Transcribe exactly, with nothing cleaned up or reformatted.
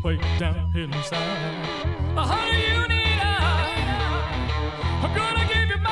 way down inside. Honey, you need I. I'm gonna give you my